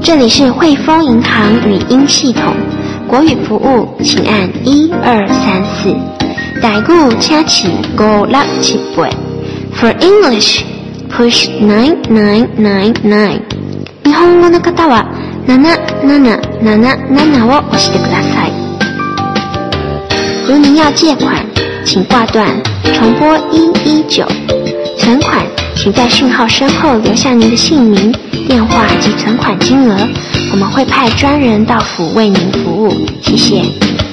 这里是汇丰银行语音系统，国语服务请按1234。台语请起5678。For English, push 9999。日本語の方は7777を押してください。如您要借款，请挂断，重拨119。存款，请在讯号声后留下您的姓名、电话及存款金额，我们会派专人到府为您服务。谢谢。